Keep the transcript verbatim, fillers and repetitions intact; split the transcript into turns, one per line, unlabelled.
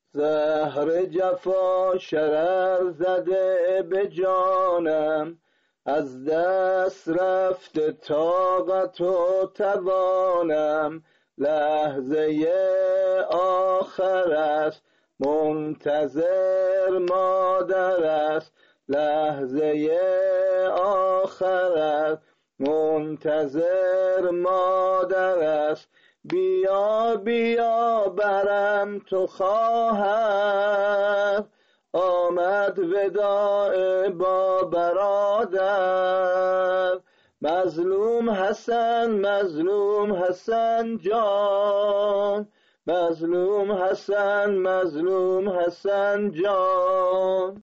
زهر جفا شرر زده به جانم، از دست رفته طاقت و توانم. لحظه آخر است منتظر مادر است، لحظه آخر است منتظر مادر است. بیا بیا برم تو خواهر، آمد وداع با برادر. مظلوم حسن مظلوم حسن جان، مظلوم حسن مظلوم حسن جان.